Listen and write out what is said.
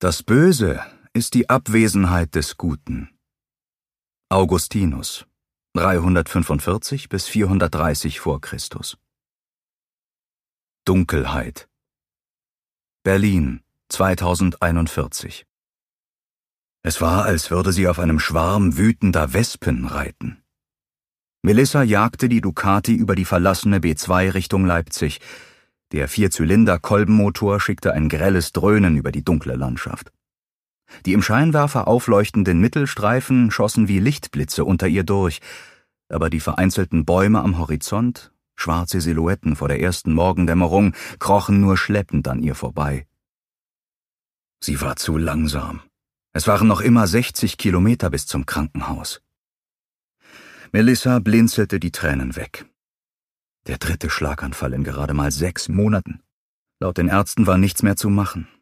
Das Böse ist die Abwesenheit des Guten. Augustinus, 345 bis 430 vor Christus. Dunkelheit. Berlin, 2041. Es war, als würde sie auf einem Schwarm wütender Wespen reiten. Melissa jagte die Ducati über die verlassene B2 Richtung Leipzig. Der Vierzylinder-Kolbenmotor schickte ein grelles Dröhnen über die dunkle Landschaft. Die im Scheinwerfer aufleuchtenden Mittelstreifen schossen wie Lichtblitze unter ihr durch, aber die vereinzelten Bäume am Horizont, schwarze Silhouetten vor der ersten Morgendämmerung, krochen nur schleppend an ihr vorbei. Sie war zu langsam. Es waren noch immer 60 Kilometer bis zum Krankenhaus. Melissa blinzelte die Tränen weg. Der 3. Schlaganfall in gerade mal 6 Monaten. Laut den Ärzten war nichts mehr zu machen.